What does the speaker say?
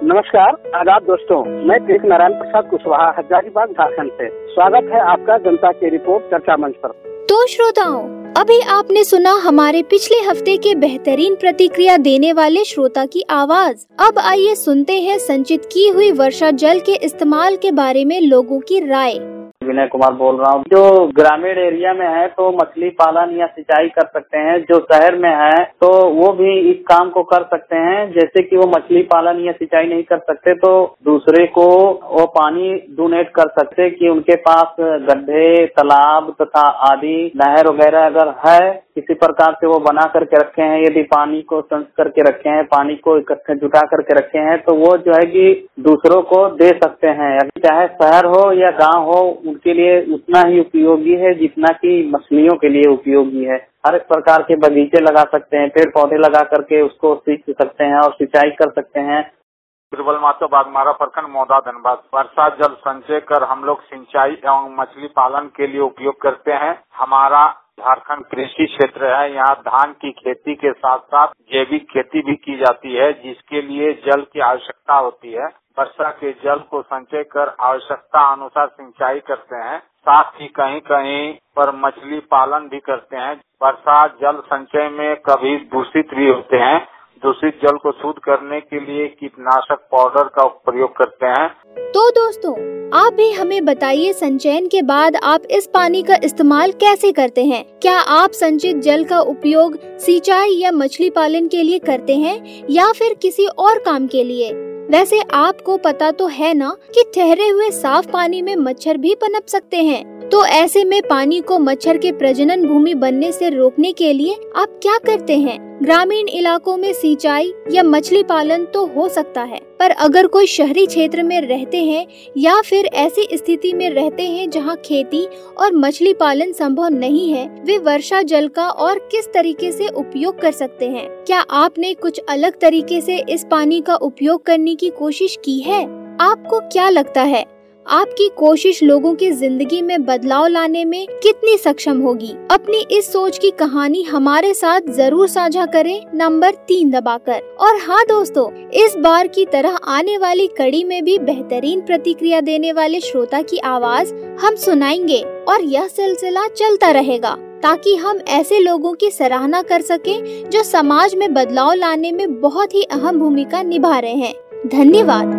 नमस्कार, आदाब दोस्तों। मैं कृष्ण नारायण प्रसाद कुशवाहा, हजारीबाग, झारखंड से। स्वागत है आपका जनता की रिपोर्ट चर्चा मंच पर। तो श्रोताओं, अभी आपने सुना हमारे पिछले हफ्ते के बेहतरीन प्रतिक्रिया देने वाले श्रोता की आवाज। अब आइए सुनते हैं संचित की हुई वर्षा जल के इस्तेमाल के बारे में लोगों की राय। विनय कुमार बोल रहा हूँ। जो ग्रामीण एरिया में है तो मछली पालन या सिंचाई कर सकते हैं। जो शहर में है तो वो भी इस काम को कर सकते हैं। जैसे कि वो मछली पालन या सिंचाई नहीं कर सकते तो दूसरे को वो पानी डोनेट कर सकते कि उनके पास गड्ढे, तालाब तथा आदि नहर वगैरह अगर है, किसी प्रकार से वो बना करके रखे हैं, यदि पानी को संच करके रखे हैं, पानी को इकट्ठे जुटा करके रखे हैं, तो वो जो है कि दूसरों को दे सकते हैं। चाहे शहर हो या गांव हो, उनके लिए उतना ही उपयोगी है जितना कि मछलियों के लिए उपयोगी है। हर एक प्रकार के बगीचे लगा सकते हैं, पेड़ पौधे लगा करके उसको सींच सकते हैं और सिंचाई कर सकते हैं। बीरबल मातो, बागमारा प्रखंड, मौदा, धनबाद। वर्षा जल संचय कर हम लोग सिंचाई एवं मछली पालन के लिए उपयोग करते हैं। हमारा झारखंड कृषि क्षेत्र है। यहाँ धान की खेती के साथ साथ जैविक खेती भी की जाती है, जिसके लिए जल की आवश्यकता होती है। वर्षा के जल को संचय कर आवश्यकता अनुसार सिंचाई करते हैं। साथ ही कहीं कहीं पर मछली पालन भी करते हैं। वर्षा जल संचय में कभी दूषित भी होते हैं। दूषित जल को शुद्ध करने के लिए कीटनाशक पाउडर का प्रयोग करते हैं। तो दोस्तों, आप भी हमें बताइए, संचयन के बाद आप इस पानी का इस्तेमाल कैसे करते हैं? क्या आप संचित जल का उपयोग सिंचाई या मछली पालन के लिए करते हैं या फिर किसी और काम के लिए? वैसे आपको पता तो है ना कि ठहरे हुए साफ पानी में मच्छर भी पनप सकते हैं। तो ऐसे में पानी को मच्छर के प्रजनन भूमि बनने से रोकने के लिए आप क्या करते हैं? ग्रामीण इलाकों में सिंचाई या मछली पालन तो हो सकता है, पर अगर कोई शहरी क्षेत्र में रहते हैं या फिर ऐसी स्थिति में रहते हैं जहां खेती और मछली पालन संभव नहीं है, वे वर्षा जल का और किस तरीके से उपयोग कर सकते हैं? क्या आपने कुछ अलग तरीके से इस पानी का उपयोग करने की कोशिश की है? आपको क्या लगता है, आपकी कोशिश लोगों की जिंदगी में बदलाव लाने में कितनी सक्षम होगी? अपनी इस सोच की कहानी हमारे साथ जरूर साझा करें नंबर 3 दबाकर। और हाँ दोस्तों, इस बार की तरह आने वाली कड़ी में भी बेहतरीन प्रतिक्रिया देने वाले श्रोता की आवाज हम सुनाएंगे और यह सिलसिला चलता रहेगा ताकि हम ऐसे लोगों की सराहना कर सकें जो समाज में बदलाव लाने में बहुत ही अहम भूमिका निभा रहे हैं। धन्यवाद।